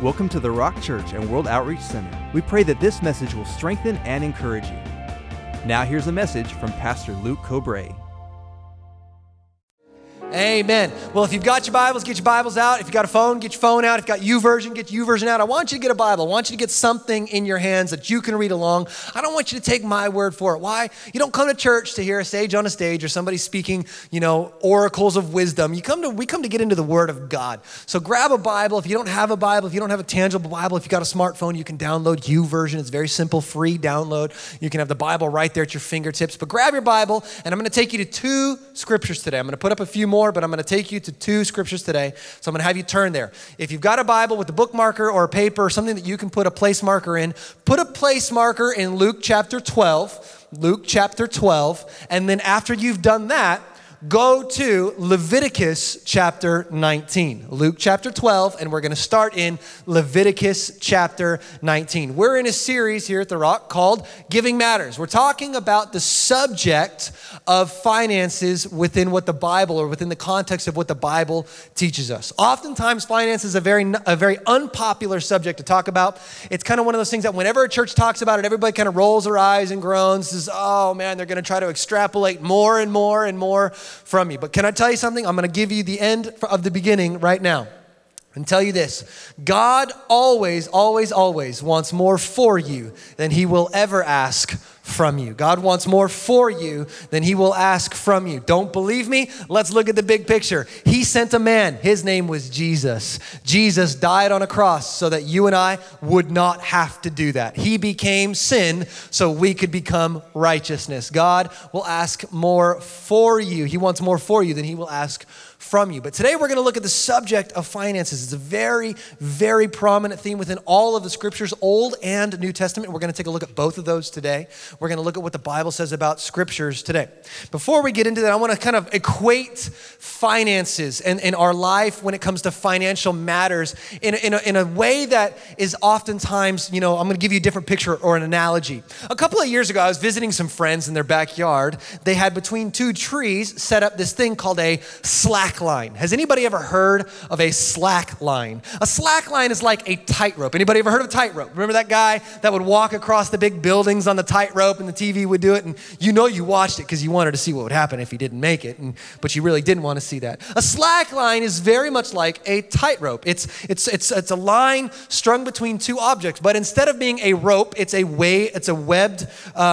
Welcome to the Rock Church and World Outreach Center. We pray that this message will strengthen and encourage you. Now here's a message from Pastor Luke Cobray. Amen. Well, if you've got your Bibles, get your Bibles out. If you've got a phone, get your phone out. If you've got YouVersion, get your YouVersion out. I want you to get a Bible. I want you to get something in your hands that you can read along. I don't want you to take my word for it. Why? You don't come to church to hear a sage on a stage or somebody speaking, oracles of wisdom. We come to get into the Word of God. So grab a Bible. If you don't have a Bible, if you don't have a tangible Bible, if you've got a smartphone, you can download YouVersion. It's very simple, free download. You can have the Bible right there at your fingertips. But grab your Bible, and I'm going to take you to two scriptures today. I'm going to put up a few more, but I'm going to take you to two scriptures today. So I'm going to have you turn there. If you've got a Bible with a book marker or a paper or something that you can put a place marker in, put a place marker in Luke chapter 12. Luke chapter 12. And then after you've done that, go to Leviticus chapter 19. Luke chapter 12, and we're going to start in Leviticus chapter 19. We're in a series here at The Rock called Giving Matters. We're talking about the subject of finances within what the Bible, or within the context of what the Bible teaches us. Oftentimes, finance is a very unpopular subject to talk about. It's kind of one of those things that whenever a church talks about it, everybody kind of rolls their eyes and groans, says, oh man, they're going to try to extrapolate more and more and more from you. But can I tell you something? I'm going to give you the end of the beginning right now and tell you this. God always, always, always wants more for you than he will ever ask from you. God wants more for you than he will ask from you. Don't believe me? Let's look at the big picture. He sent a man. His name was Jesus. Jesus died on a cross so that you and I would not have to do that. He became sin so we could become righteousness. God will ask more for you. He wants more for you than he will ask from you. But today we're going to look at the subject of finances. It's a very, very prominent theme within all of the scriptures, Old and New Testament. We're going to take a look at both of those today. We're going to look at what the Bible says about scriptures today. Before we get into that, I want to kind of equate finances and our life when it comes to financial matters in a way that is oftentimes, I'm going to give you a different picture or an analogy. A couple of years ago, I was visiting some friends in their backyard. They had between two trees set up this thing called a slack line. Has anybody ever heard of a slack line? A slack line is like a tightrope. Anybody ever heard of a tightrope? Remember that guy that would walk across the big buildings on the tightrope and the TV would do it, and you watched it because you wanted to see what would happen if he didn't make it, but you really didn't want to see that. A slack line is very much like a tightrope. It's a line strung between two objects, but instead of being a rope, it's a webbed,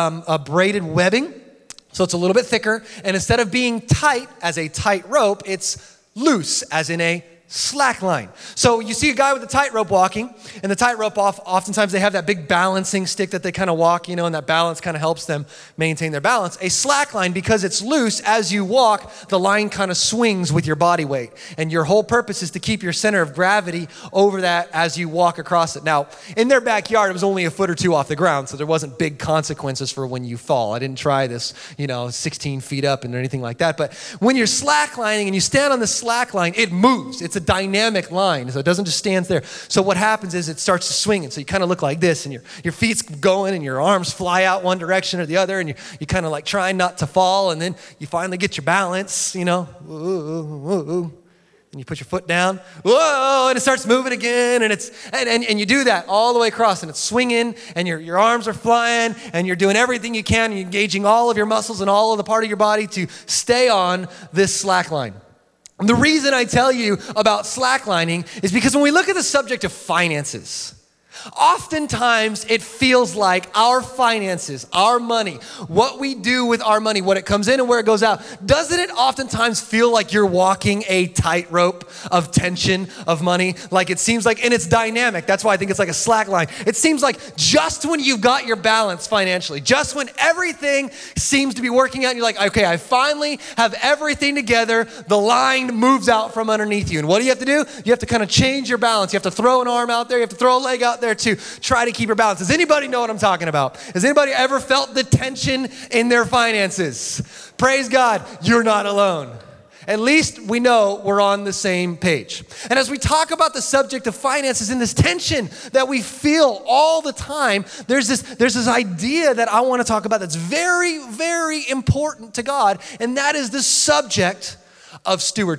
a braided webbing. So it's a little bit thicker, and instead of being tight as a tight rope, it's loose as in a slack line. So you see a guy with a tightrope walking, and the tightrope oftentimes they have that big balancing stick that they kind of walk, and that balance kind of helps them maintain their balance. A slack line, because it's loose, as you walk, the line kind of swings with your body weight, and your whole purpose is to keep your center of gravity over that as you walk across it. Now, in their backyard, it was only a foot or two off the ground, so there wasn't big consequences for when you fall. I didn't try this, 16 feet up and anything like that, but when you're slacklining and you stand on the slack line, it moves. It's a dynamic line, so it doesn't just stand there. So what happens is it starts to swing, and so you kind of look like this, and your feet's going, and your arms fly out one direction or the other, and you kind of like trying not to fall, and then you finally get your balance, and you put your foot down, whoa, and it starts moving again, and you do that all the way across, and it's swinging, and your arms are flying, and you're doing everything you can, and you're engaging all of your muscles and all of the part of your body to stay on this slack line. The reason I tell you about slacklining is because when we look at the subject of finances, oftentimes it feels like our finances, our money, what we do with our money, what it comes in and where it goes out, doesn't it oftentimes feel like you're walking a tightrope of tension of money? Like it seems like, and it's dynamic. That's why I think it's like a slack line. It seems like just when you've got your balance financially, just when everything seems to be working out and you're like, okay, I finally have everything together, the line moves out from underneath you. And what do you have to do? You have to kind of change your balance. You have to throw an arm out there. You have to throw a leg out there to try to keep your balance. Does anybody know what I'm talking about? Has anybody ever felt the tension in their finances? Praise God, you're not alone. At least we know we're on the same page. And as we talk about the subject of finances and this tension that we feel all the time, there's this idea that I want to talk about that's very, very important to God, and that is the subject of stewardship.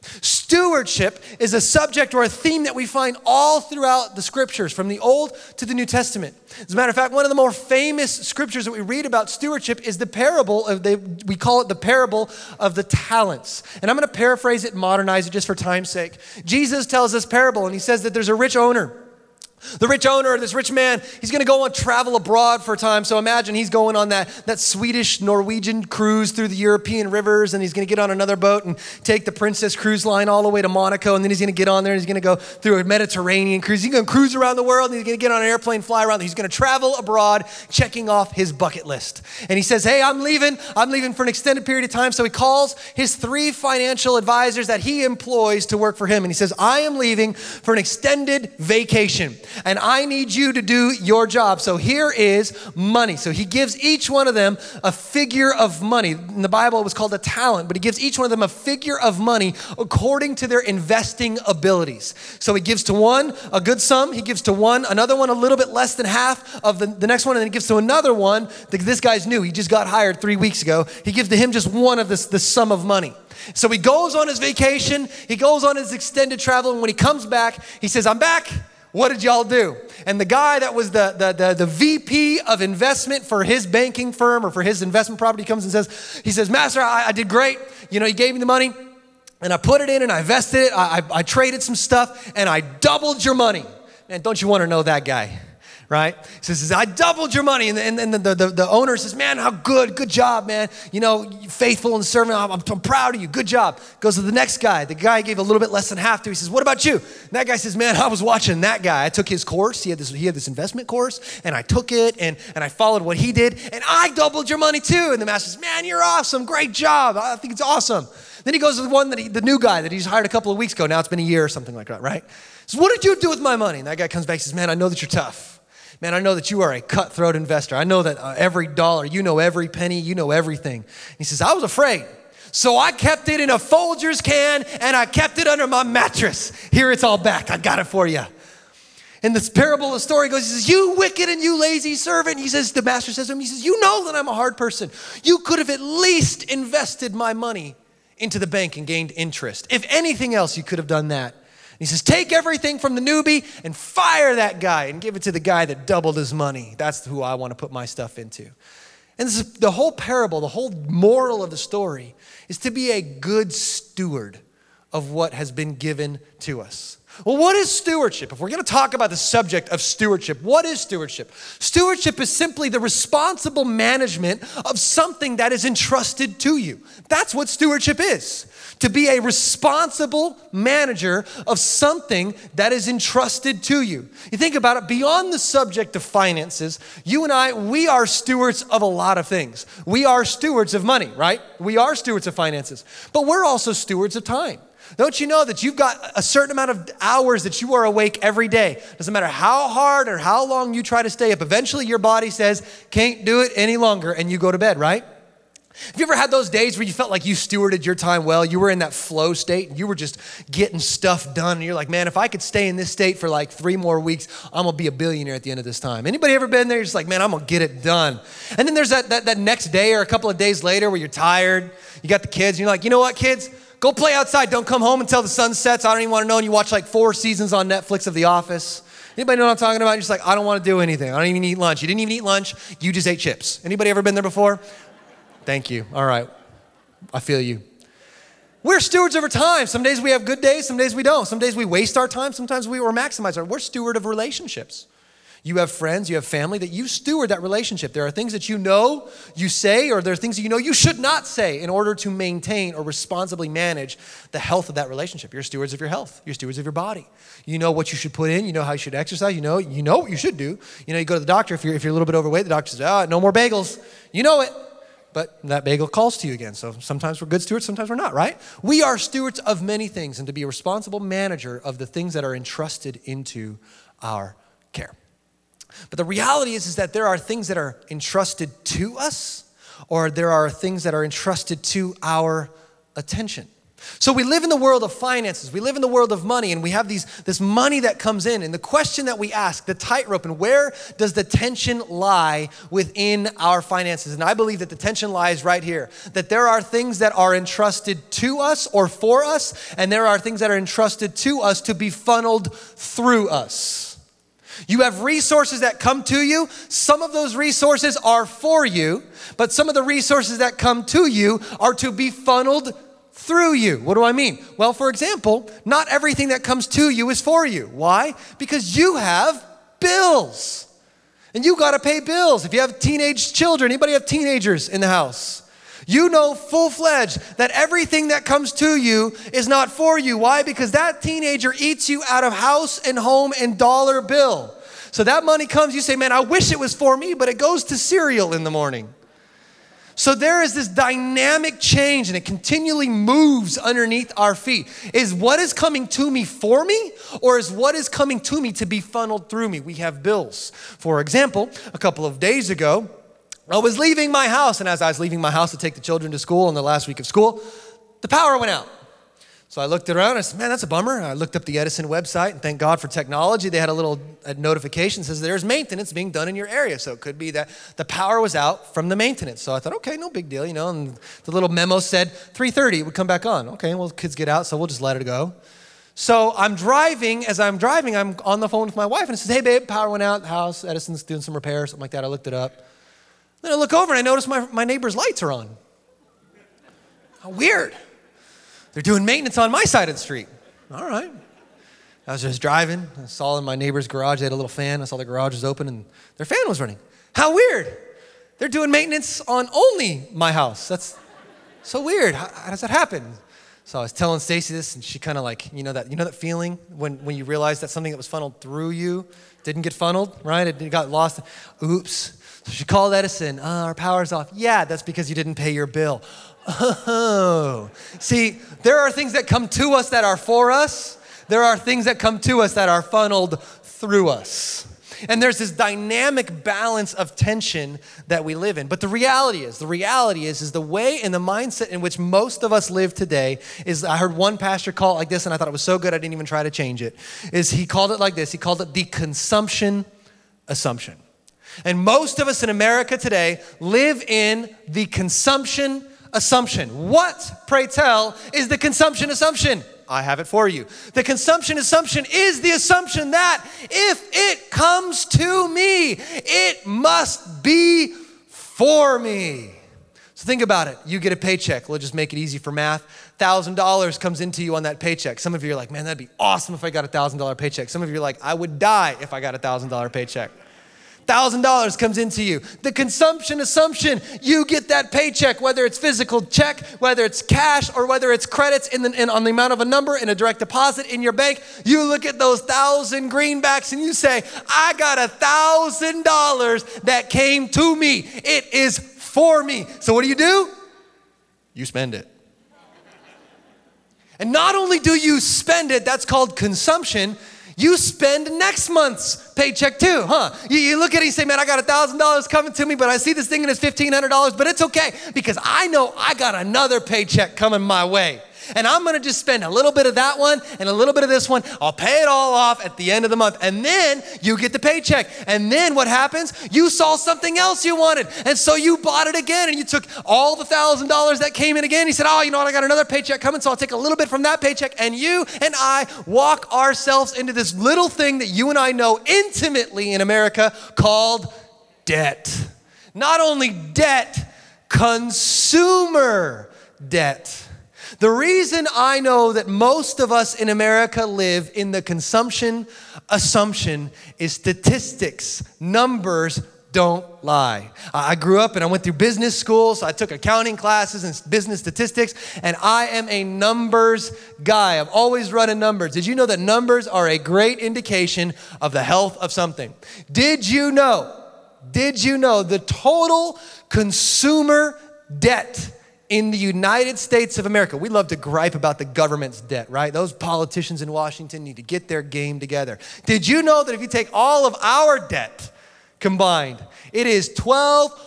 Stewardship is a subject or a theme that we find all throughout the scriptures, from the Old to the New Testament. As a matter of fact, one of the more famous scriptures that we read about stewardship is the parable we call it the parable of the talents. And I'm going to paraphrase it and modernize it just for time's sake. Jesus tells this parable, and he says that there's a rich owner. The rich owner, this rich man, he's going to go on travel abroad for a time. So imagine he's going on that Swedish, Norwegian cruise through the European rivers, and he's going to get on another boat and take the Princess Cruise Line all the way to Monaco, and then he's going to get on there and he's going to go through a Mediterranean cruise. He's going to cruise around the world, and he's going to get on an airplane, fly around. He's going to travel abroad, checking off his bucket list. And he says, hey, I'm leaving for an extended period of time. So he calls his 3 financial advisors that he employs to work for him, and he says, I am leaving for an extended vacation, and I need you to do your job. So here is money. So he gives each one of them a figure of money. In the Bible, it was called a talent, but he gives each one of them a figure of money according to their investing abilities. So he gives to one a good sum. He gives to one, another one a little bit less than half of the next one, and then he gives to another one. This guy's new. He just got hired 3 weeks ago. He gives to him just one of this sum of money. So he goes on his vacation. He goes on his extended travel, and when he comes back, he says, I'm back. What did y'all do? And the guy that was the VP of investment for his banking firm or for his investment property comes and says, Master, I did great. You know, you gave me the money and I put it in and I invested it. I traded some stuff and I doubled your money. Man, don't you want to know that guy? Right? He says, I doubled your money. And the owner says, man, how good job, man. You know, faithful and serving. I'm proud of you. Good job. Goes to the next guy. The guy gave a little bit less than half to. He says, what about you? And that guy says, man, I was watching that guy. I took his course. He had this investment course, and I took it, and I followed what he did, and I doubled your money too. And the master says, man, you're awesome. Great job. I think it's awesome. Then he goes to the new guy that he's hired a couple of weeks ago. Now it's been a year or something like that, right? So what did you do with my money? And that guy comes back and says, man, I know that you're tough. Man, I know that you are a cutthroat investor. I know that every dollar, you know every penny, you know everything. And he says, I was afraid. So I kept it in a Folgers can and I kept it under my mattress. Here it's all back. I got it for you. And this parable, the story goes, he says, you wicked and you lazy servant. He says, the master says to him, he says, you know that I'm a hard person. You could have at least invested my money into the bank and gained interest. If anything else, you could have done that. He says, take everything from the newbie and fire that guy and give it to the guy that doubled his money. That's who I want to put my stuff into. And this is the whole parable, the whole moral of the story is to be a good steward of what has been given to us. Well, what is stewardship? If we're going to talk about the subject of stewardship, what is stewardship? Stewardship is simply the responsible management of something that is entrusted to you. That's what stewardship is. To be a responsible manager of something that is entrusted to you. You think about it, beyond the subject of finances, you and I, we are stewards of a lot of things. We are stewards of money, right? We are stewards of finances, but we're also stewards of time. Don't you know that you've got a certain amount of hours that you are awake every day? Doesn't matter how hard or how long you try to stay up, eventually your body says, can't do it any longer, and you go to bed, right? Have you ever had those days where you felt like you stewarded your time well? You were in that flow state and you were just getting stuff done. And you're like, man, if I could stay in this state for like 3 more weeks, I'm going to be a billionaire at the end of this time. Anybody ever been there? You're just like, man, I'm going to get it done. And then there's that next day or a couple of days later where you're tired. You got the kids and you're like, you know what, kids? Go play outside. Don't come home until the sun sets. I don't even want to know. And you watch like 4 seasons on Netflix of The Office. Anybody know what I'm talking about? You're just like, I don't want to do anything. I don't even eat lunch. You didn't even eat lunch. You just ate chips. Anybody ever been there before? Thank you. All right. I feel you. We're stewards over time. Some days we have good days. Some days we don't. Some days we waste our time. Sometimes we maximize our. We're steward of relationships. You have friends, you have family, that you steward that relationship. There are things that you know you say, or there are things that you know you should not say in order to maintain or responsibly manage the health of that relationship. You're stewards of your health. You're stewards of your body. You know what you should put in. You know how you should exercise. You know what you should do. You know, you go to the doctor. If you're a little bit overweight, the doctor says, no more bagels. You know it. But that bagel calls to you again. So sometimes we're good stewards, sometimes we're not, right? We are stewards of many things, and to be a responsible manager of the things that are entrusted into our care. But the reality is that there are things that are entrusted to us, or there are things that are entrusted to our attention. So we live in the world of finances. We live in the world of money, and we have this money that comes in. And the question that we ask, the tightrope, and where does the tension lie within our finances? And I believe that the tension lies right here, that there are things that are entrusted to us or for us, and there are things that are entrusted to us to be funneled through us. You have resources that come to you. Some of those resources are for you, but some of the resources that come to you are to be funneled through you. What do I mean? Well, for example, not everything that comes to you is for you. Why? Because you have bills. And you got to pay bills. If you have teenage children, anybody have teenagers in the house? You know full-fledged that everything that comes to you is not for you. Why? Because that teenager eats you out of house and home and dollar bill. So that money comes, you say, man, I wish it was for me, but it goes to cereal in the morning. So there is this dynamic change, and it continually moves underneath our feet. Is what is coming to me for me, or is what is coming to me to be funneled through me? We have bills. For example, a couple of days ago, I was leaving my house, and as I was leaving my house to take the children to school in the last week of school, the power went out. So I looked around and I said, man, that's a bummer. I looked up the Edison website, and thank God for technology. They had a little notification that says there's maintenance being done in your area. So it could be that the power was out from the maintenance. So I thought, okay, no big deal, and the little memo said 3:30 it would come back on. Okay, well, kids get out, so we'll just let it go. So I'm driving. As I'm driving, I'm on the phone with my wife, and it says, hey, babe, power went out, the house, Edison's doing some repairs, something like that. I looked it up. Then I look over, and I notice my neighbor's lights are on. How weird. They're doing maintenance on my side of the street. All right. I was just driving. I saw in my neighbor's garage, they had a little fan. I saw the garage was open and their fan was running. How weird. They're doing maintenance on only my house. That's so weird. How does that happen? So I was telling Stacy this, and she kind of like, that feeling when you realize that something that was funneled through you didn't get funneled, right? It got lost. Oops. So she called Edison. Our power's off. Yeah, that's because you didn't pay your bill. Oh, see, there are things that come to us that are for us. There are things that come to us that are funneled through us. And there's this dynamic balance of tension that we live in. But the reality is the way and the mindset in which most of us live today is, I heard one pastor call it like this, and I thought it was so good I didn't even try to change it, is he called it like this. He called it the consumption assumption. And most of us in America today live in the consumption assumption. What, pray tell, is the consumption assumption? I have it for you. The consumption assumption is the assumption that if it comes to me, it must be for me. So think about it. You get a paycheck. We'll just make it easy for math. $1,000 comes into you on that paycheck. Some of you are like, man, that'd be awesome if I got a $1,000 paycheck. Some of you are like, I would die if I got a $1,000 paycheck. $1,000 comes into you. The consumption assumption, you get that paycheck, whether it's physical check, whether it's cash, or whether it's credits on the amount of a number in a direct deposit in your bank. You look at those 1,000 greenbacks and you say, I got $1,000 that came to me. It is for me. So what do? You spend it. And not only do you spend it, that's called consumption, you spend next month's paycheck too, huh? You look at it and you say, man, I got $1,000 coming to me, but I see this thing and it's $1,500, but it's okay because I know I got another paycheck coming my way. And I'm going to just spend a little bit of that one and a little bit of this one. I'll pay it all off at the end of the month. And then you get the paycheck. And then what happens? You saw something else you wanted. And so you bought it again. And you took all the $1,000 that came in again. You said, oh, you know what? I got another paycheck coming. So I'll take a little bit from that paycheck. And you and I walk ourselves into this little thing that you and I know intimately in America called debt. Not only debt, consumer debt. The reason I know that most of us in America live in the consumption assumption is statistics. Numbers don't lie. I grew up and I went through business school, so I took accounting classes and business statistics, and I am a numbers guy. I'm always running numbers. Did you know that numbers are a great indication of the health of something? Did you know the total consumer debt in the United States of America? We love to gripe about the government's debt, right? Those politicians in Washington need to get their game together. Did you know that if you take all of our debt combined, it is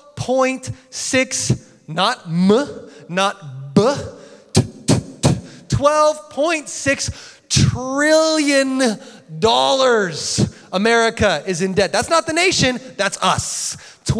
12.6, not B, $12.6 trillion America is in debt. That's not the nation, that's us.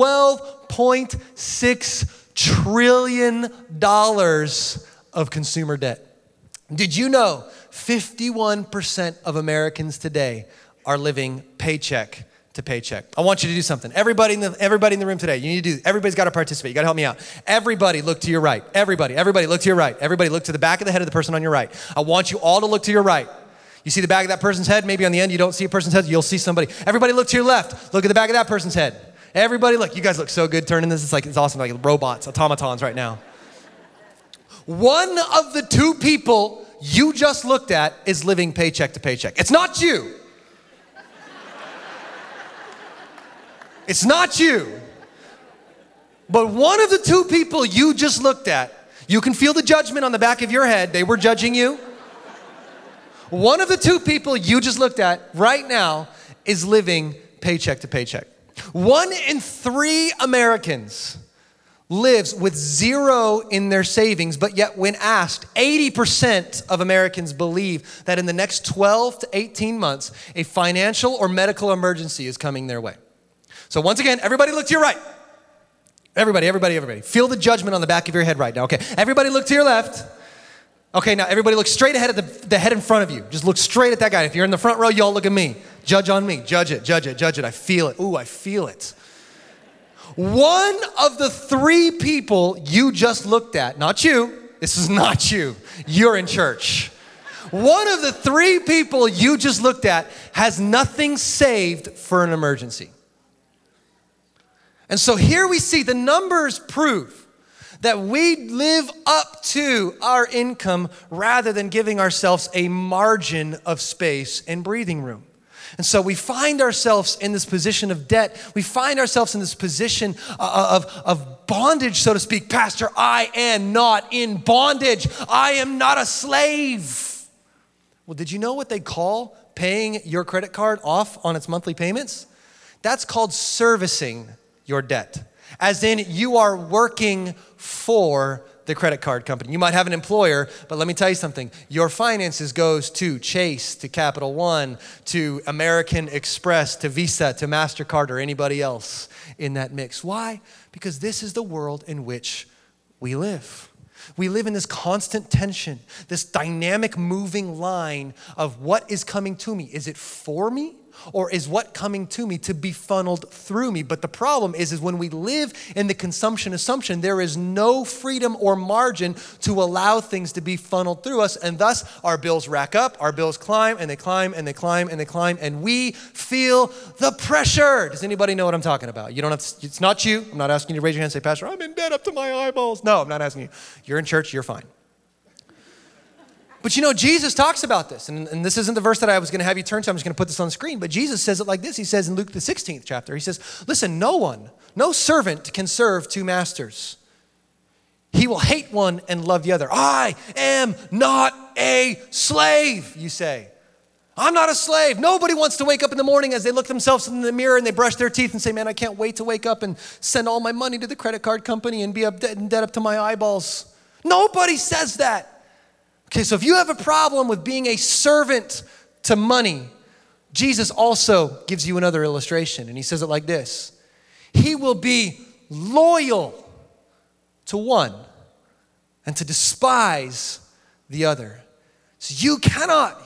$12.6 trillion of consumer debt. Did you know 51% of Americans today are living paycheck to paycheck? I want you to do something. Everybody in the room today, you need to do, everybody's got to participate. You got to help me out. Everybody look to your right. Everybody look to your right. Everybody look to the back of the head of the person on your right. I want you all to look to your right. You see the back of that person's head? Maybe on the end you don't see a person's head, you'll see somebody. Everybody look to your left. Look at the back of that person's head. Everybody look. You guys look so good turning this. It's awesome, like robots, automatons right now. One of the two people you just looked at is living paycheck to paycheck. It's not you. It's not you. But one of the two people you just looked at, you can feel the judgment on the back of your head. They were judging you. One of the two people you just looked at right now is living paycheck to paycheck. 1 in 3 Americans lives with zero in their savings, but yet when asked, 80% of Americans believe that in the next 12 to 18 months, a financial or medical emergency is coming their way. So once again, everybody look to your right. Everybody. Feel the judgment on the back of your head right now. Okay, everybody look to your left. Okay, now everybody look straight ahead at the head in front of you. Just look straight at that guy. If you're in the front row, y'all look at me. Judge on me. Judge it. I feel it. Ooh, I feel it. One of the 3 people you just looked at, not you, this is not you, you're in church. One of the 3 people you just looked at has nothing saved for an emergency. And so here we see the numbers prove that we live up to our income rather than giving ourselves a margin of space and breathing room. And so we find ourselves in this position of debt. We find ourselves in this position of bondage, so to speak. Pastor, I am not in bondage. I am not a slave. Well, did you know what they call paying your credit card off on its monthly payments? That's called servicing your debt. As in, you are working for the credit card company. You might have an employer, but let me tell you something. Your finances goes to Chase, to Capital One, to American Express, to Visa, to MasterCard, or anybody else in that mix. Why? Because this is the world in which we live. We live in this constant tension, this dynamic moving line of what is coming to me. Is it for me? Or is what coming to me to be funneled through me? But the problem is when we live in the consumption assumption, there is no freedom or margin to allow things to be funneled through us. And thus our bills rack up, our bills climb, and they climb, and they climb, and they climb, and we feel the pressure. Does anybody know what I'm talking about? You don't have to, it's not you. I'm not asking you to raise your hand and say, Pastor, I'm in debt up to my eyeballs. No, I'm not asking you. You're in church, you're fine. But you know, Jesus talks about this, and this isn't the verse that I was going to have you turn to. I'm just going to put this on the screen. But Jesus says it like this. He says in Luke the 16th chapter, he says, listen, no servant can serve 2 masters. He will hate one and love the other. I am not a slave, you say. I'm not a slave. Nobody wants to wake up in the morning as they look themselves in the mirror and they brush their teeth and say, man, I can't wait to wake up and send all my money to the credit card company and be in debt up to my eyeballs. Nobody says that. Okay, so if you have a problem with being a servant to money, Jesus also gives you another illustration, and he says it like this. He will be loyal to one and to despise the other. So you cannot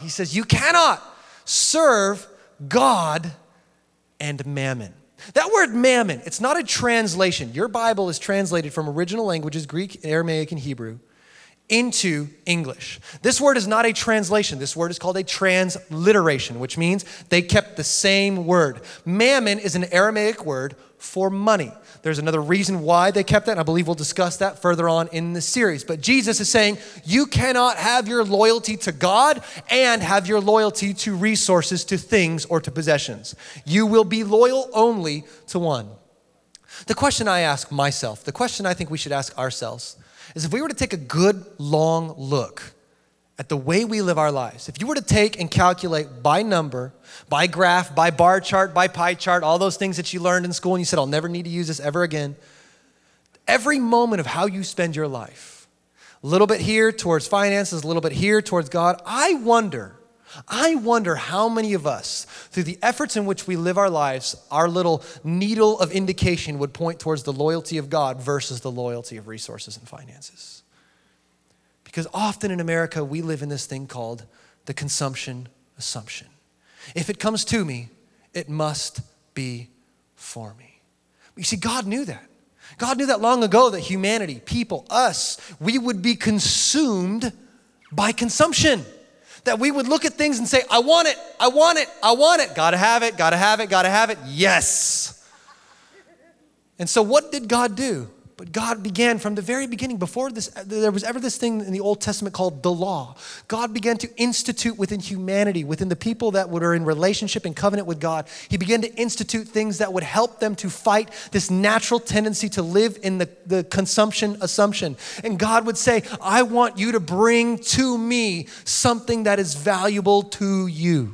serve God and mammon. That word mammon, it's not a translation. Your Bible is translated from original languages, Greek, Aramaic, and Hebrew, into English. This word is not a translation. This word is called a transliteration, which means they kept the same word. Mammon is an Aramaic word for money. There's another reason why they kept that, and I believe we'll discuss that further on in the series. But Jesus is saying you cannot have your loyalty to God and have your loyalty to resources, to things, or to possessions. You will be loyal only to one. The question I ask myself, the question I think we should ask ourselves, is if we were to take a good long look at the way we live our lives, if you were to take and calculate by number, by graph, by bar chart, by pie chart, all those things that you learned in school and you said, I'll never need to use this ever again, every moment of how you spend your life, A little bit here towards finances, a little bit here towards God. I wonder how many of us, through the efforts in which we live our lives, our little needle of indication would point towards the loyalty of God versus the loyalty of resources and finances. Because often in America, we live in this thing called the consumption assumption. If it comes to me, it must be for me. You see, God knew that. God knew that long ago that humanity, people, us, we would be consumed by consumption. That we would look at things and say, I want it, I want it, I want it. Gotta have it, gotta have it, gotta have it. Yes. And so what did God do? But God began from the very beginning, before there was ever this thing in the Old Testament called the law. God began to institute within humanity, within the people that were in relationship and covenant with God. He began to institute things that would help them to fight this natural tendency to live in the consumption assumption. And God would say, I want you to bring to me something that is valuable to you.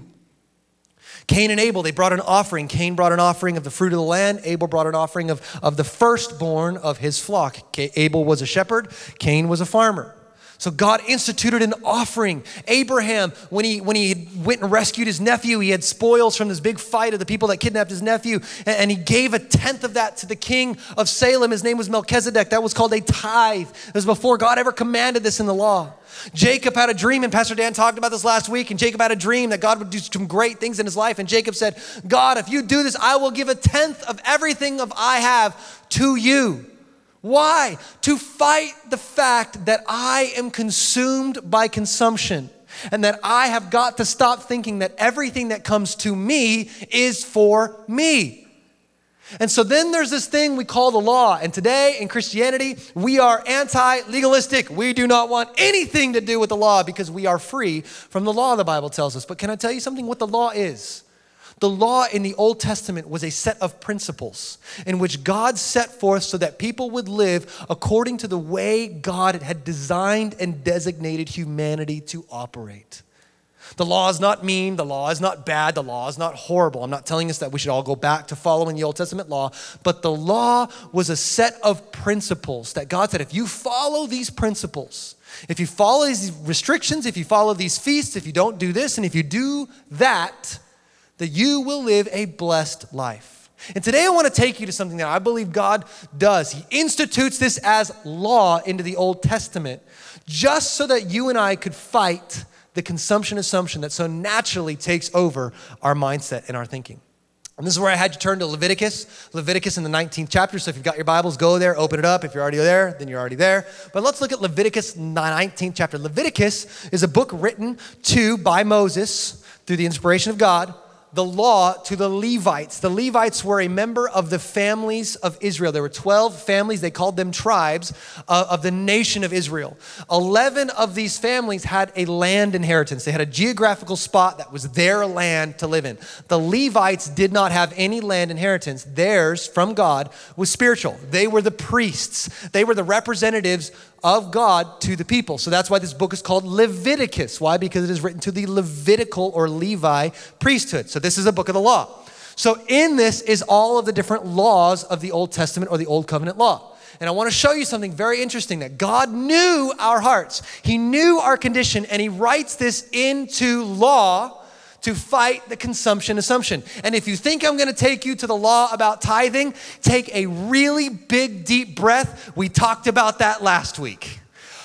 Cain and Abel, they brought an offering. Cain brought an offering of the fruit of the land. Abel brought an offering of the firstborn of his flock. Abel was a shepherd. Cain was a farmer. So God instituted an offering. Abraham, when he went and rescued his nephew, he had spoils from this big fight of the people that kidnapped his nephew, and he gave a tenth of that to the king of Salem. His name was Melchizedek. That was called a tithe. It was before God ever commanded this in the law. Jacob had a dream, and Pastor Dan talked about this last week, and Jacob had a dream that God would do some great things in his life, and Jacob said, God, if you do this, I will give a tenth of everything of I have to you. Why? To fight the fact that I am consumed by consumption and that I have got to stop thinking that everything that comes to me is for me. And so then there's this thing we call the law. And today in Christianity, we are anti-legalistic. We do not want anything to do with the law because we are free from the law, the Bible tells us. But can I tell you something? What the law is? The law in the Old Testament was a set of principles in which God set forth so that people would live according to the way God had designed and designated humanity to operate. The law is not mean, the law is not bad, the law is not horrible. I'm not telling us that we should all go back to following the Old Testament law, but the law was a set of principles that God said, if you follow these principles, if you follow these restrictions, if you follow these feasts, if you don't do this, and if you do that you will live a blessed life. And today I want to take you to something that I believe God does. He institutes this as law into the Old Testament just so that you and I could fight the consumption assumption that so naturally takes over our mindset and our thinking. And this is where I had you turn to Leviticus in the 19th chapter. So if you've got your Bibles, go there, open it up. If you're already there, then you're already there. But let's look at Leviticus 19th chapter. Leviticus is a book written by Moses through the inspiration of God, the law to the Levites. The Levites were a member of the families of Israel. There were 12 families, they called them tribes of the nation of Israel. 11 of these families had a land inheritance. They had a geographical spot that was their land to live in. The Levites did not have any land inheritance. Theirs from God was spiritual. They were the priests. They were the representatives of God to the people. So that's why this book is called Leviticus. Why? Because it is written to the Levitical or Levi priesthood. So this is a book of the law. So in this is all of the different laws of the Old Testament or the Old Covenant law. And I want to show you something very interesting, that God knew our hearts. He knew our condition, and he writes this into law to fight the consumption assumption. And if you think I'm going to take you to the law about tithing, take a really big, deep breath. We talked about that last week.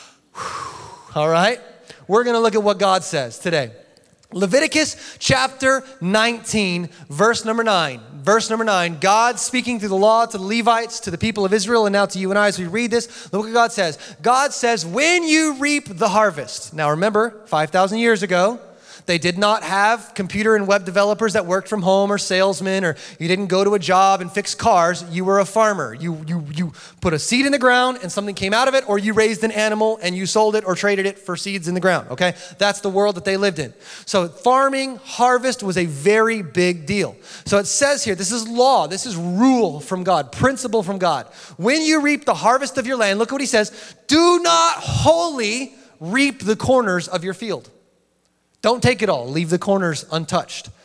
All right? We're going to look at what God says today. Leviticus chapter 19, verse number 9. Verse number 9, God speaking through the law to the Levites, to the people of Israel, and now to you and I as we read this. Look what God says. God says, when you reap the harvest. Now remember, 5,000 years ago, they did not have computer and web developers that worked from home or salesmen, or you didn't go to a job and fix cars. You were a farmer. You put a seed in the ground and something came out of it, or you raised an animal and you sold it or traded it for seeds in the ground, okay? That's the world that they lived in. So farming, harvest was a very big deal. So it says here, this is law, this is rule from God, principle from God. When you reap the harvest of your land, look what he says, do not wholly reap the corners of your field. Don't take it all. Leave the corners untouched.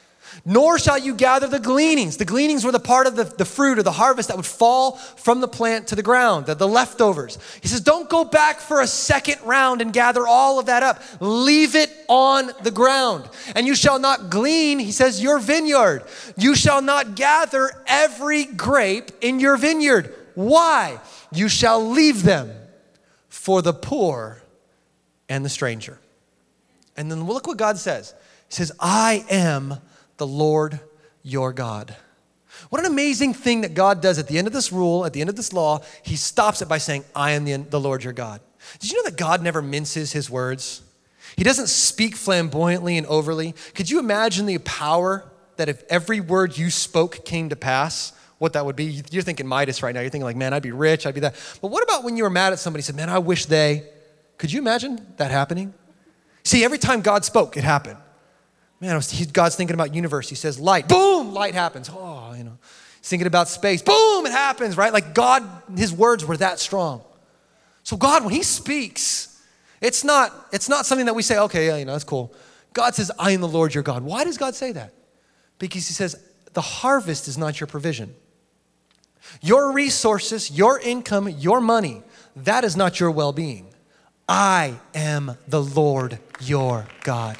Nor shall you gather the gleanings. The gleanings were the part of the fruit or the harvest that would fall from the plant to the ground, the leftovers. He says, don't go back for a second round and gather all of that up. Leave it on the ground. And you shall not glean, he says, your vineyard. You shall not gather every grape in your vineyard. Why? You shall leave them for the poor and the stranger. And then look what God says. He says, I am the Lord your God. What an amazing thing that God does at the end of this rule, at the end of this law. He stops it by saying, I am the Lord your God. Did you know that God never minces his words? He doesn't speak flamboyantly and overly. Could you imagine the power that if every word you spoke came to pass, what that would be? You're thinking Midas right now. You're thinking like, man, I'd be rich, I'd be that. But what about when you were mad at somebody and said, man, I wish they, could you imagine that happening? See, every time God spoke, it happened. Man, God's thinking about universe. He says light, boom, light happens. Oh, He's thinking about space, boom, it happens, right? Like God, his words were that strong. So God, when he speaks, it's not something that we say, okay, yeah, that's cool. God says, I am the Lord your God. Why does God say that? Because he says, the harvest is not your provision. Your resources, your income, your money, that is not your well-being. I am the Lord your God.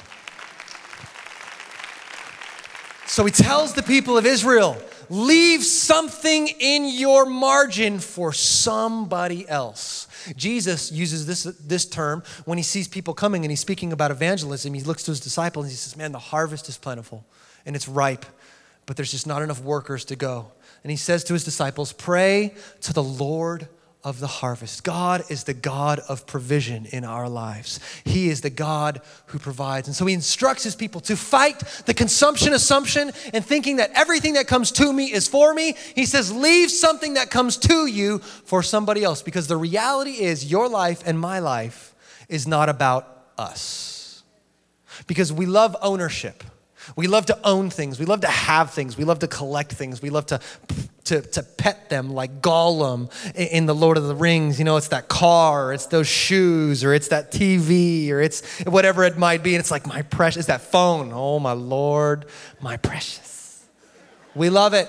So he tells the people of Israel, leave something in your margin for somebody else. Jesus uses this term when he sees people coming and he's speaking about evangelism. He looks to his disciples and he says, man, the harvest is plentiful and it's ripe, but there's just not enough workers to go. And he says to his disciples, pray to the Lord of the harvest. God is the God of provision in our lives. He is the God who provides. And so he instructs his people to fight the consumption assumption and thinking that everything that comes to me is for me. He says, leave something that comes to you for somebody else, because the reality is your life and my life is not about us. Because we love ownership. We love to own things. We love to have things. We love to collect things. We love to pet them like Gollum in the Lord of the Rings. It's that car, or it's those shoes, or it's that TV, or it's whatever it might be. And it's like, my precious, it's that phone. Oh, my Lord, my precious. We love it.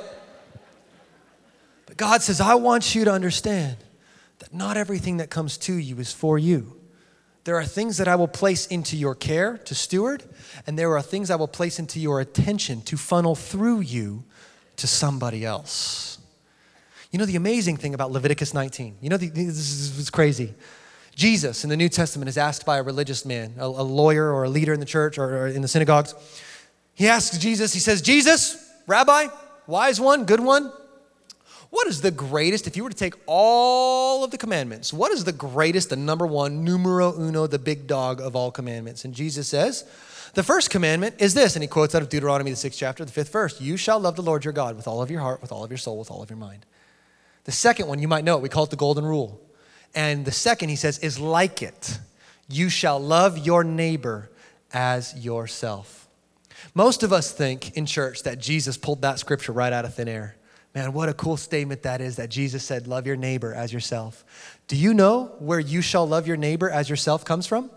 But God says, I want you to understand that not everything that comes to you is for you. There are things that I will place into your care to steward, and there are things I will place into your attention to funnel through you to somebody else. The amazing thing about Leviticus 19, this is crazy. Jesus in the New Testament is asked by a religious man, a lawyer or a leader in the church or in the synagogues. He asks Jesus, he says, Jesus, Rabbi, wise one, good one, what is the greatest, if you were to take all of the commandments, what is the greatest, the number one, numero uno, the big dog of all commandments? And Jesus says, the first commandment is this, and he quotes out of Deuteronomy, the 6th chapter, the 5th verse, you shall love the Lord your God with all of your heart, with all of your soul, with all of your mind. The second one, you might know it, we call it the golden rule. And the second, he says, is like it. You shall love your neighbor as yourself. Most of us think in church that Jesus pulled that scripture right out of thin air. Man, what a cool statement that is, that Jesus said, love your neighbor as yourself. Do you know where you shall love your neighbor as yourself comes from?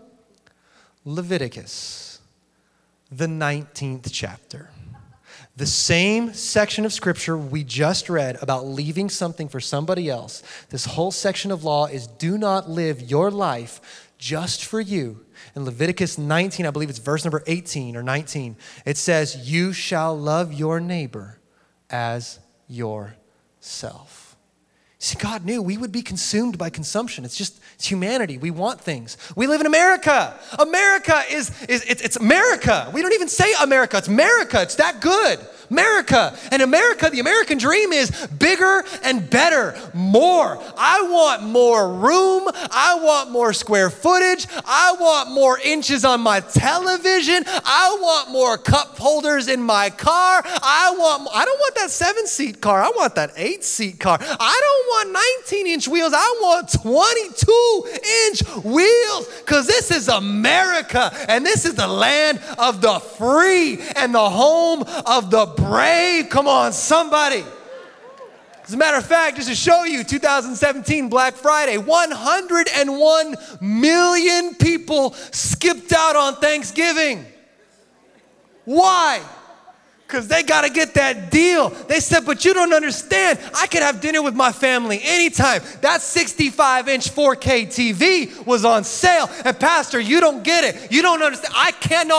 Leviticus, the 19th chapter. The same section of scripture we just read about leaving something for somebody else. This whole section of law is do not live your life just for you. In Leviticus 19, I believe it's verse number 18 or 19, it says, you shall love your neighbor as yourself. See, God knew we would be consumed by consumption. It's humanity. We want things. We live in America. America it's America. We don't even say America. It's America. It's that good. America. And America, the American dream is bigger and better, more. I want more room. I want more square footage. I want more inches on my television. I want more cup holders in my car. I don't want that 7-seat car. I want that 8-seat car. I don't want 19-inch wheels. I want 22-inch wheels, because this is America, and this is the land of the free and the home of the brave. Come on, somebody. As a matter of fact, just to show you, 2017 Black Friday, 101 million people skipped out on Thanksgiving. Why? because they got to get that deal. They said, but you don't understand. I could have dinner with my family anytime. That 65-inch 4K TV was on sale. And Pastor, you don't get it. You don't understand. I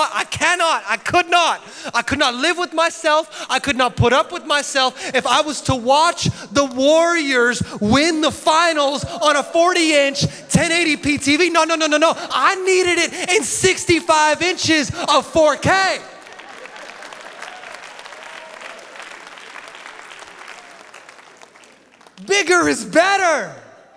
could not live with myself. I could not put up with myself if I was to watch the Warriors win the finals on a 40-inch 1080p TV. No. I needed it in 65 inches of 4K. Bigger is better.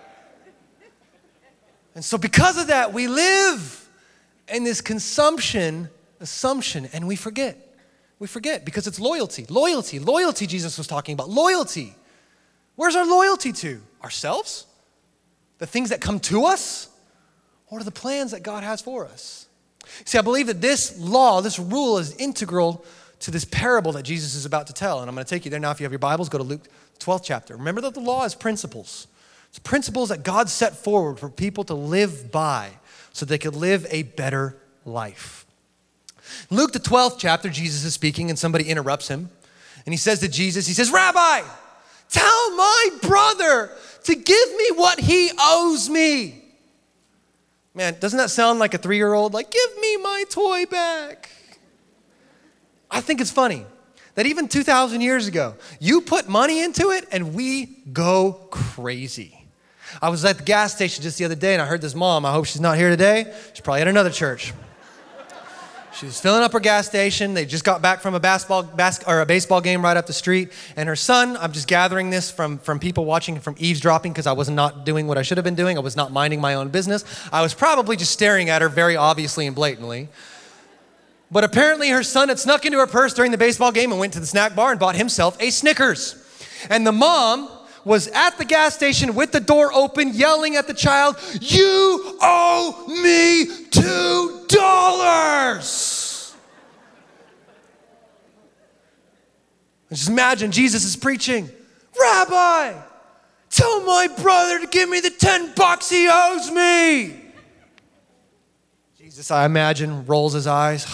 And so because of that, we live in this consumption assumption, and we forget. We forget because it's loyalty. Loyalty Jesus was talking about. Loyalty. Where's our loyalty to? Ourselves? The things that come to us? Or to the plans that God has for us? See, I believe that this law, this rule is integral to this parable that Jesus is about to tell. And I'm going to take you there now. If you have your Bibles, go to Luke 12th chapter. Remember that the law is principles. It's principles that God set forward for people to live by so they could live a better life. In Luke the 12th chapter, Jesus is speaking and somebody interrupts him. And he says to Jesus, he says, Rabbi, tell my brother to give me what he owes me. Man, doesn't that sound like a 3-year-old? Like, give me my toy back. I think it's funny that even 2,000 years ago, you put money into it and we go crazy. I was at the gas station just the other day and I heard this mom. I hope she's not here today. She's probably at another church. She was filling up her gas station. They just got back from a baseball game right up the street. And her son, I'm just gathering this from people watching, from eavesdropping, because I was not doing what I should have been doing. I was not minding my own business. I was probably just staring at her very obviously and blatantly. But apparently her son had snuck into her purse during the baseball game and went to the snack bar and bought himself a Snickers. And the mom was at the gas station with the door open, yelling at the child, you owe me $2. Just imagine Jesus is preaching, Rabbi, tell my brother to give me the $10 he owes me. Jesus, I imagine, rolls his eyes.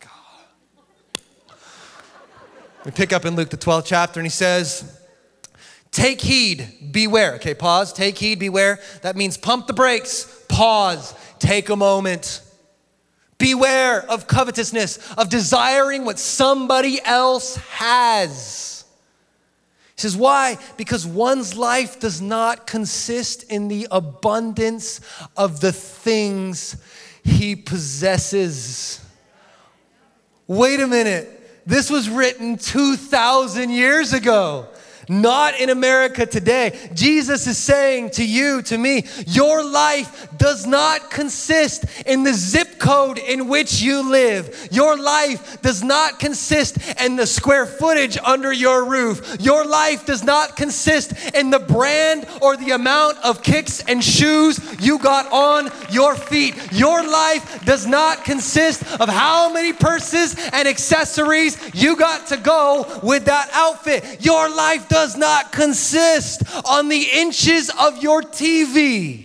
We pick up in Luke the 12th chapter and he says, take heed, beware. Okay, pause, take heed, beware. That means pump the brakes, pause, take a moment. Beware of covetousness, of desiring what somebody else has. He says, why? Because one's life does not consist in the abundance of the things he possesses. Wait a minute. This was written 2,000 years ago, not in America today. Jesus is saying to you, to me, your life does not consist in the zip code in which you live. Your life does not consist in the square footage under your roof. Your life does not consist in the brand or the amount of kicks and shoes you got on your feet. Your life does not consist of how many purses and accessories you got to go with that outfit. Your life does not consist on the inches of your TV.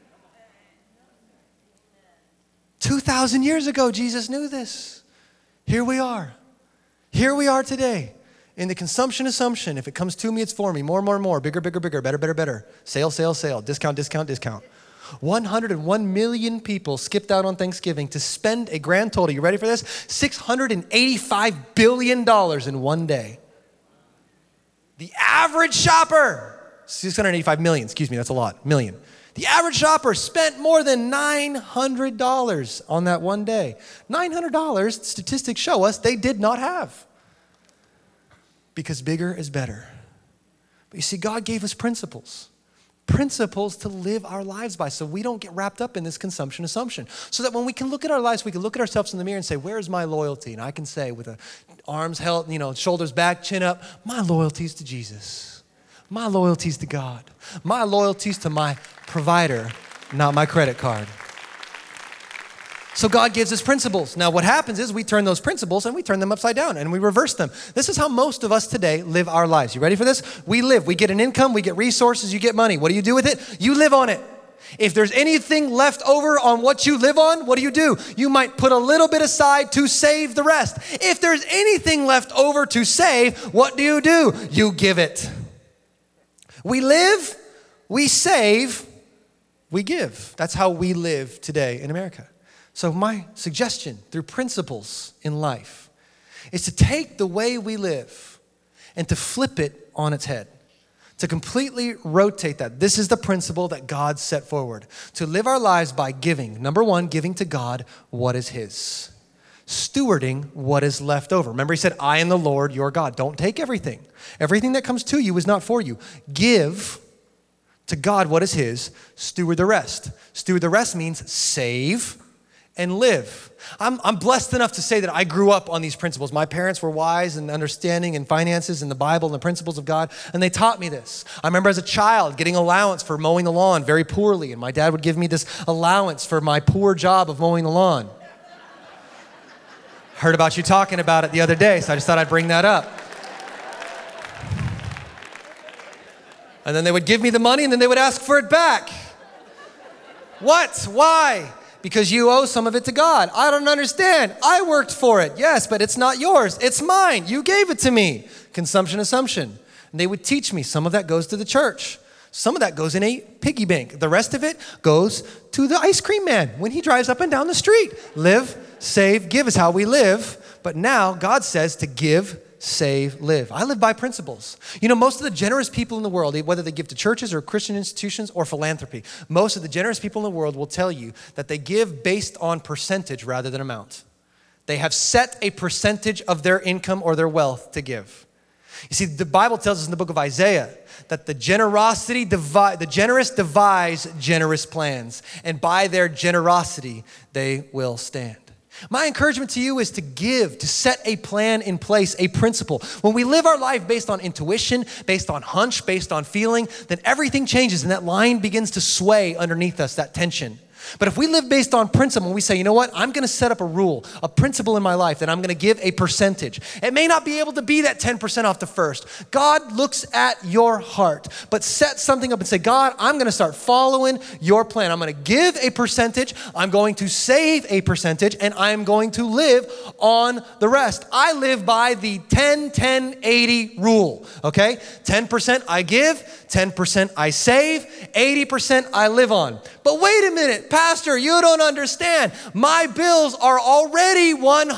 2,000 years ago, Jesus knew this. Here we are. Here we are today in the consumption assumption. If it comes to me, it's for me. More. Bigger, better. Sale. Discount. 101 million people skipped out on Thanksgiving to spend a grand total, you ready for this? $685 billion in one day. The average shopper, 685 million, that's a lot, million. The average shopper spent more than $900 on that one day. $900, statistics show us they did not have. Because bigger is better. But you see, God gave us principles to live our lives by, so we don't get wrapped up in this consumption assumption. So that when we can look at our lives, we can look at ourselves in the mirror and say, where's my loyalty? And I can say with arms held, shoulders back, chin up, my loyalty's to Jesus. My loyalty's to God. My loyalty's to my provider, not my credit card. So God gives us principles. Now what happens is we turn those principles and we turn them upside down and we reverse them. This is how most of us today live our lives. You ready for this? We get an income, we get resources, you get money. What do you do with it? You live on it. If there's anything left over on what you live on, what do? You might put a little bit aside to save the rest. If there's anything left over to save, what do? You give it. We live, we save, we give. That's how we live today in America. So my suggestion through principles in life is to take the way we live and to flip it on its head, to completely rotate that. This is the principle that God set forward, to live our lives by giving. Number one, giving to God what is his. Stewarding what is left over. Remember, he said, I am the Lord your God. Don't take everything. Everything that comes to you is not for you. Give to God what is his. Steward the rest. Steward the rest means save and live. I'm blessed enough to say that I grew up on these principles. My parents were wise and understanding in finances and the Bible and the principles of God, and they taught me this. I remember as a child getting allowance for mowing the lawn very poorly, and my dad would give me this allowance for my poor job of mowing the lawn. Heard about you talking about it the other day, so I just thought I'd bring that up. And then they would give me the money, and then they would ask for it back. What? Why? Because you owe some of it to God. I don't understand. I worked for it. Yes, but it's not yours. It's mine. You gave it to me. Consumption assumption. And they would teach me some of that goes to the church. Some of that goes in a piggy bank. The rest of it goes to the ice cream man when he drives up and down the street. Live, save, give is how we live. But now God says to give, save, live. I live by principles. You know, most of the generous people in the world, whether they give to churches or Christian institutions or philanthropy, most of the generous people in the world will tell you that they give based on percentage rather than amount. They have set a percentage of their income or their wealth to give. You see, the Bible tells us in the book of Isaiah that the generous devise generous plans, and by their generosity they will stand. My encouragement to you is to give, to set a plan in place, a principle. When we live our life based on intuition, based on hunch, based on feeling, then everything changes and that line begins to sway underneath us, that tension. But if we live based on principle and we say, you know what, I'm going to set up a rule, a principle in my life that I'm going to give a percentage. It may not be able to be that 10% off the first. God looks at your heart, but set something up and say, God, I'm going to start following your plan. I'm going to give a percentage, I'm going to save a percentage, and I'm going to live on the rest. I live by the 10-10-80 rule, okay? 10% I give, 10% I save, 80% I live on. But wait a minute, Pastor, you don't understand. My bills are already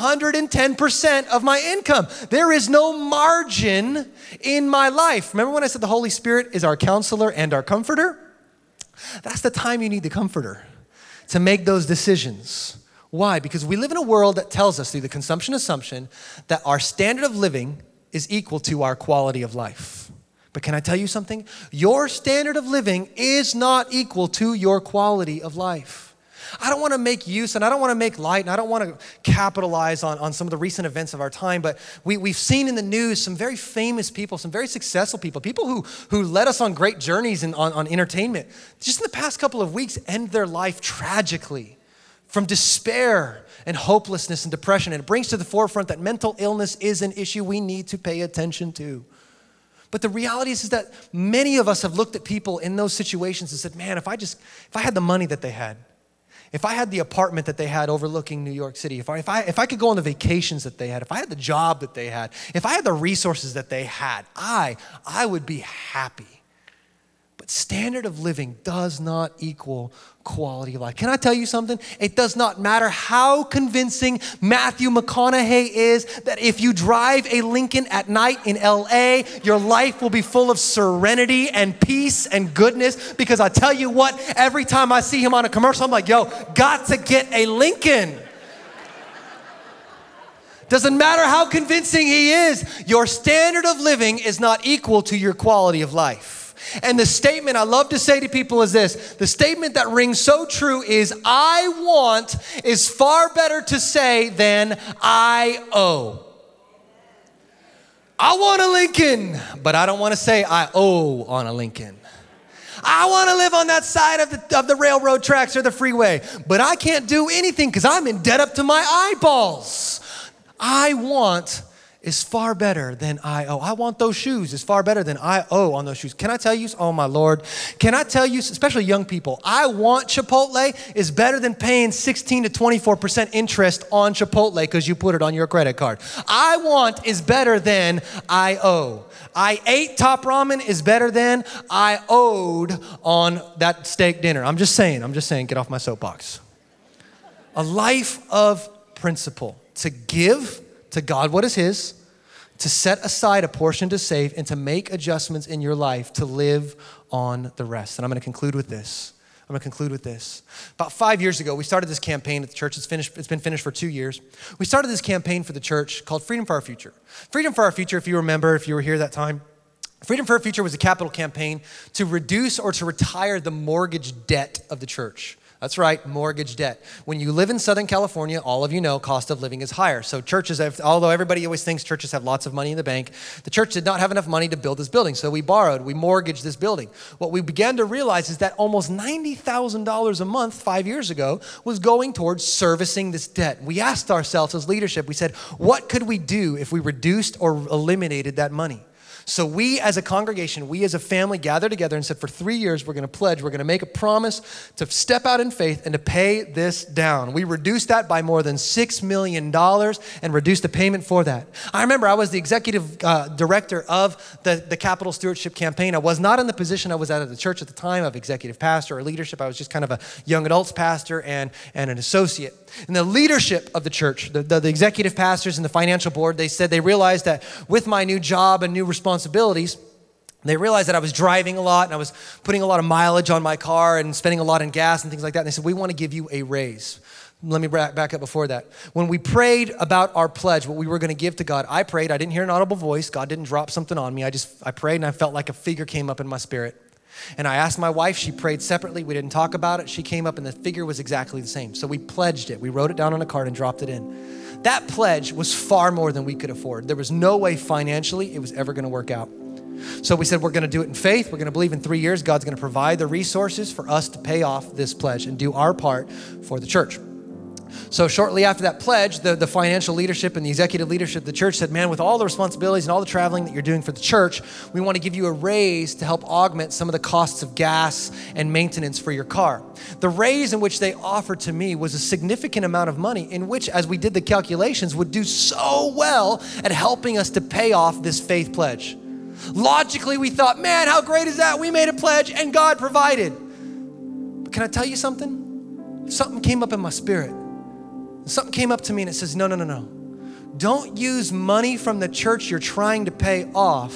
110% of my income. There is no margin in my life. Remember when I said the Holy Spirit is our counselor and our comforter? That's the time you need the comforter to make those decisions. Why? Because we live in a world that tells us through the consumption assumption that our standard of living is equal to our quality of life. But can I tell you something? Your standard of living is not equal to your quality of life. I don't want to make use and I don't want to make light and I don't want to capitalize on some of the recent events of our time, but we've seen in the news some very famous people, some very successful people who led us on great journeys on entertainment, just in the past couple of weeks end their life tragically from despair and hopelessness and depression. And it brings to the forefront that mental illness is an issue we need to pay attention to. But the reality is that many of us have looked at people in those situations and said, man, if I had the money that they had, if I had the apartment that they had overlooking New York City, if I could go on the vacations that they had, if I had the job that they had, if I had the resources that they had, I would be happy. But standard of living does not equal quality of life. Can I tell you something? It does not matter how convincing Matthew McConaughey is that if you drive a Lincoln at night in LA, your life will be full of serenity and peace and goodness. Because I tell you what, every time I see him on a commercial, I'm like, yo, got to get a Lincoln. Doesn't matter how convincing he is, your standard of living is not equal to your quality of life. And the statement I love to say to people is this. The statement that rings so true is, I want is far better to say than I owe. I want a Lincoln, but I don't want to say I owe on a Lincoln. I want to live on that side of the railroad tracks or the freeway, but I can't do anything because I'm in debt up to my eyeballs. I want is far better than I owe. I want those shoes is far better than I owe on those shoes. Can I tell you, oh my Lord, can I tell you, especially young people, I want Chipotle is better than paying 16 to 24% interest on Chipotle because you put it on your credit card. I want is better than I owe. I ate Top Ramen is better than I owed on that steak dinner. I'm just saying, get off my soapbox. A life of principle, to give to God what is his, to set aside a portion to save, and to make adjustments in your life to live on the rest. And I'm going to conclude with this. About 5 years ago, we started this campaign at the church. It's been finished for 2 years. We started this campaign for the church called Freedom for Our Future. Freedom for Our Future, if you remember, if you were here that time, Freedom for Our Future was a capital campaign to reduce or to retire the mortgage debt of the church. That's right, mortgage debt. When you live in Southern California, all of you know cost of living is higher. So churches, although everybody always thinks churches have lots of money in the bank, the church did not have enough money to build this building. So we mortgaged this building. What we began to realize is that almost $90,000 a month 5 years ago was going towards servicing this debt. We asked ourselves as leadership, we said, what could we do if we reduced or eliminated that money? So we as a congregation, we as a family gathered together and said, for 3 years, we're going to pledge, we're going to make a promise to step out in faith and to pay this down. We reduced that by more than $6 million and reduced the payment for that. I remember I was the executive director of the Capital Stewardship Campaign. I was not in the position I was at the church at the time of executive pastor or leadership. I was just kind of a young adults pastor and an associate. And the leadership of the church, the executive pastors and the financial board, they said they realized that with my new job and new responsibilities, they realized that I was driving a lot and I was putting a lot of mileage on my car and spending a lot on gas and things like that. And they said, we want to give you a raise. Let me back up before that. When we prayed about our pledge, what we were going to give to God, I prayed. I didn't hear an audible voice. God didn't drop something on me. I prayed and I felt like a figure came up in my spirit. And I asked my wife, she prayed separately. We didn't talk about it. She came up and the figure was exactly the same. So we pledged it. We wrote it down on a card and dropped it in. That pledge was far more than we could afford. There was no way financially it was ever going to work out. So we said, we're going to do it in faith. We're going to believe in 3 years, God's going to provide the resources for us to pay off this pledge and do our part for the church. So shortly after that pledge, the financial leadership and the executive leadership of the church said, man, with all the responsibilities and all the traveling that you're doing for the church, we want to give you a raise to help augment some of the costs of gas and maintenance for your car. The raise in which they offered to me was a significant amount of money in which, as we did the calculations, would do so well at helping us to pay off this faith pledge. Logically, we thought, man, how great is that? We made a pledge and God provided. But can I tell you something? Something came up in my spirit. Something came up to me and it says, no. Don't use money from the church you're trying to pay off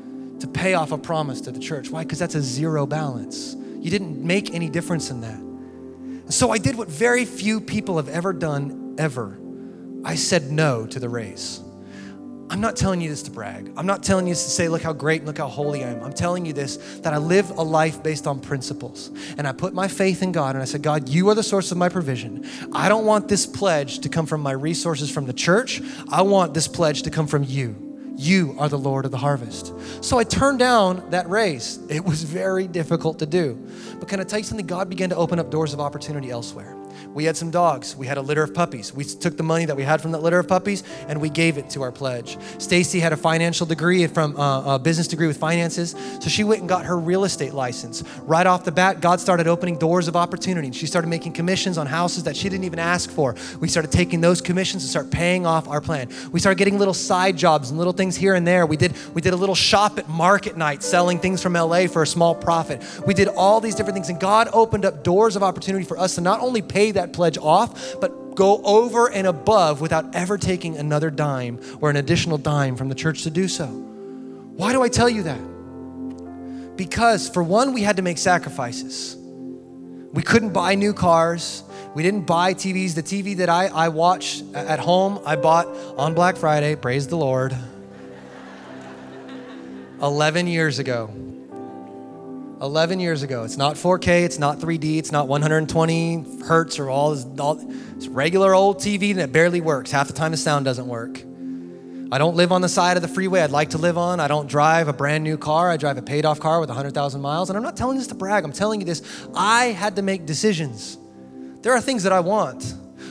a promise to the church. Why? Because that's a zero balance. You didn't make any difference in that. So I did what very few people have ever done, ever. I said no to the raise. I'm not telling you this to brag. I'm not telling you this to say, look how great and look how holy I am. I'm telling you this, that I live a life based on principles. And I put my faith in God and I said, God, you are the source of my provision. I don't want this pledge to come from my resources from the church. I want this pledge to come from you. You are the Lord of the harvest. So I turned down that raise. It was very difficult to do. But can I tell you something? God began to open up doors of opportunity elsewhere. We had some dogs. We had a litter of puppies. We took the money that we had from that litter of puppies and we gave it to our pledge. Stacy had a financial degree from a business degree with finances. So she went and got her real estate license. Right off the bat, God started opening doors of opportunity. She started making commissions on houses that she didn't even ask for. We started taking those commissions and start paying off our plan. We started getting little side jobs and little things here and there. We did a little shop at market night selling things from LA for a small profit. We did all these different things and God opened up doors of opportunity for us to not only pay that pledge off, but go over and above without ever taking another dime or an additional dime from the church to do so. Why do I tell you that? Because for one, we had to make sacrifices. We couldn't buy new cars. We didn't buy TVs. The TV that I watch at home, I bought on Black Friday, praise the Lord, 11 years ago. 11 years ago. It's not 4K, it's not 3D, it's not 120 hertz or all this regular old TV that barely works. Half the time the sound doesn't work. I don't live on the side of the freeway I'd like to live on. I don't drive a brand new car. I drive a paid off car with 100,000 miles. And I'm not telling this to brag. I'm telling you this. I had to make decisions. There are things that I want,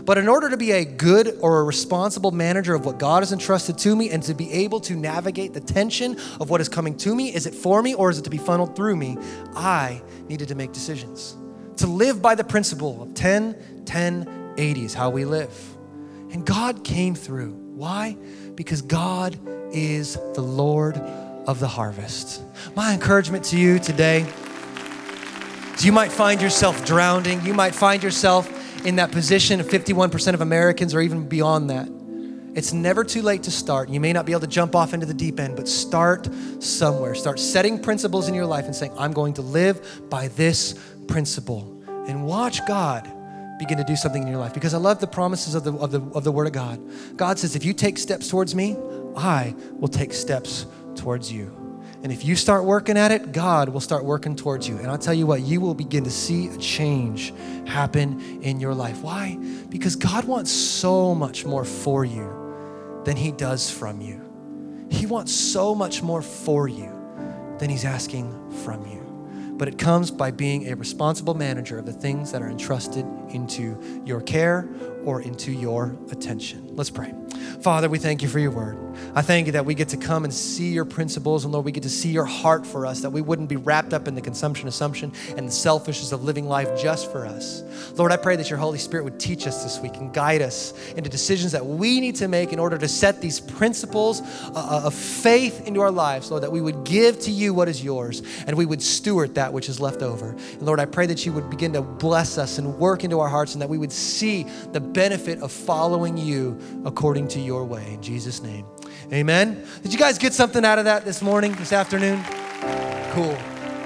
But in order to be a good or a responsible manager of what God has entrusted to me and to be able to navigate the tension of what is coming to me, is it for me or is it to be funneled through me? I needed to make decisions. To live by the principle of 10, 10, 80 is how we live. And God came through. Why? Because God is the Lord of the harvest. My encouragement to you today is you might find yourself drowning. You might find yourself in that position of 51% of Americans or even beyond that. It's never too late to start. You may not be able to jump off into the deep end, but start somewhere. Start setting principles in your life and saying, I'm going to live by this principle. And watch God begin to do something in your life. Because I love the promises of the Word of God. God says, if you take steps towards me, I will take steps towards you. And if you start working at it, God will start working towards you. And I'll tell you what, you will begin to see a change happen in your life. Why? Because God wants so much more for you than He does from you. He wants so much more for you than He's asking from you. But it comes by being a responsible manager of the things that are entrusted into your care or into your attention. Let's pray. Father, we thank you for your word. I thank you that we get to come and see your principles, and Lord, we get to see your heart for us, that we wouldn't be wrapped up in the consumption assumption and the selfishness of living life just for us. Lord, I pray that your Holy Spirit would teach us this week and guide us into decisions that we need to make in order to set these principles of faith into our lives, Lord, that we would give to you what is yours and we would steward that which is left over. And Lord, I pray that you would begin to bless us and work into our hearts and that we would see the benefit of following you according to your way. In Jesus' name, amen. Did you guys get something out of that this morning, this afternoon? Cool.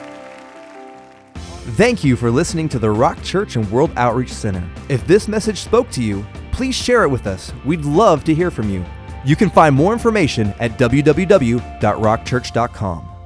Thank you for listening to the Rock Church and World Outreach Center. If this message spoke to you, please share it with us. We'd love to hear from you. You can find more information at www.rockchurch.com.